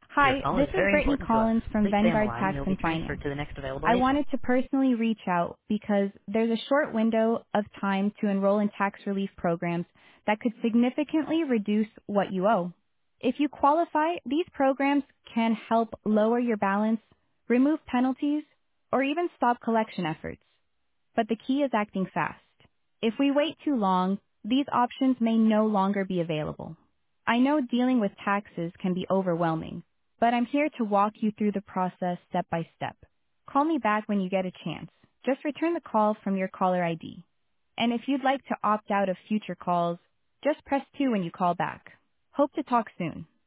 Your Hi, call this is is very Brittany important to us. Collins from Please stay on the Vanguard line and Tax you'll be and transferred Finance. to the next available I agent. wanted to personally reach out because there's a short window of time to enroll in tax relief programs that could significantly reduce what you owe. If you qualify, these programs can help lower your balance, remove penalties, or even stop collection efforts. But the key is acting fast. If we wait too long, these options may no longer be available. I know dealing with taxes can be overwhelming, but I'm here to walk you through the process step by step. Call me back when you get a chance. Just return the call from your caller ID. And if you'd like to opt out of future calls, just press 2 when you call back. Hope to talk soon.